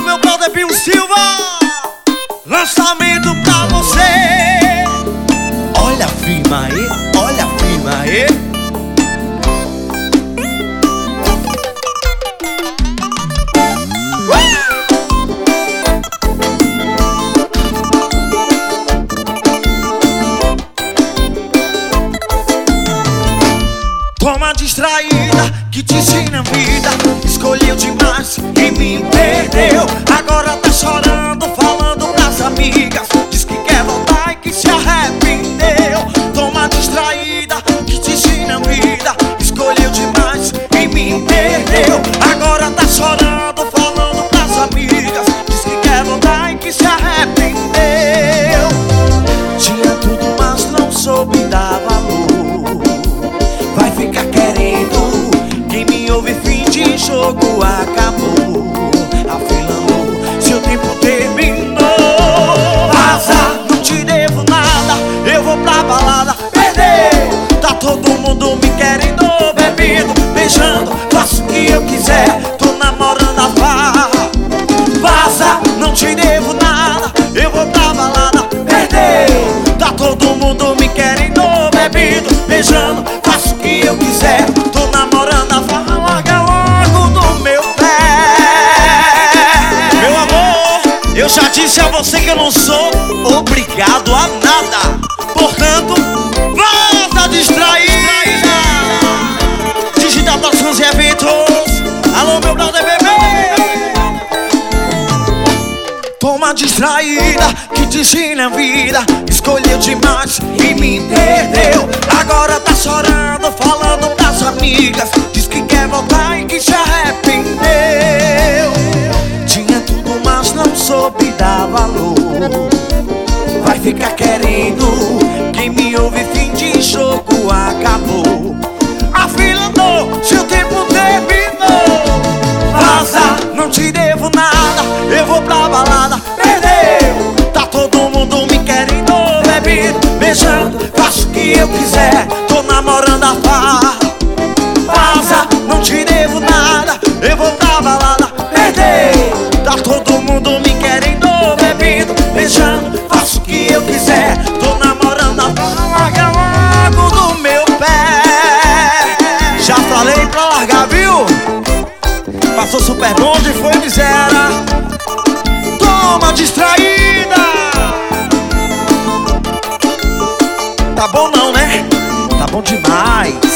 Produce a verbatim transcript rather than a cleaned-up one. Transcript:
meu brother Binho Silva, lançamento pra você. Olha a firma aí, olha a firma aí. Toma distraída, que te ensina a vida. Escolheu demais e me perdeu. Agora tá chorando, falando pras amigas. Diz que quer voltar e que se arrependeu. Toma distraída, que te ensina a vida. Escolheu demais e me perdeu. Agora tá chorando, falando pras amigas. Diz que quer voltar e que se arrependeu. Tinha tudo, mas não soube dar valor. Vai ficar querendo, quem me ouve, fim de jogo acabou. A fila andou, seu tempo terminou. Vaza, não te devo nada, eu vou pra balada, perdeu. Tá todo mundo me querendo, bebendo, beijando, faço o que eu quiser, tô namorando a farra. Vaza, não te devo nada, eu vou pra balada, perdeu. Tá todo mundo me querendo, bebendo, beijando, faço o que eu quiser, tô namorando a farra. Larga logo do meu pé. Meu amor, eu já disse a você que eu não sou obrigado a nada. Portanto, volta distraída. Digital Produções e Eventos. Alô, meu brother bebê. Toma distraída, que te ensina a vida. Escolheu demais e me perdeu. Agora tá chorando, falando pras amigas. Diz que quer voltar e que se arrependeu. Tinha tudo, mas não soube dar valor. Vai ficar querendo, quem me ouve, fim de jogo acabou. A fila andou, seu tempo terminou. Vaza, não te devo nada, eu vou pra balada, perdeu. Tá todo mundo me querendo, bebendo, beijando, faço o que eu quiser, tô namorando a farra. Vaza, não te devo nada, eu vou pra balada, perdeu. Tá todo mundo me querendo, bebendo, beijando, faço o que eu quiser, tô namorando a farra. Larga logo do meu pé. Já falei pra largar, viu? Passou super bonde e foi miséria. Toma distraída. Tá bom não, né? Tá bom demais.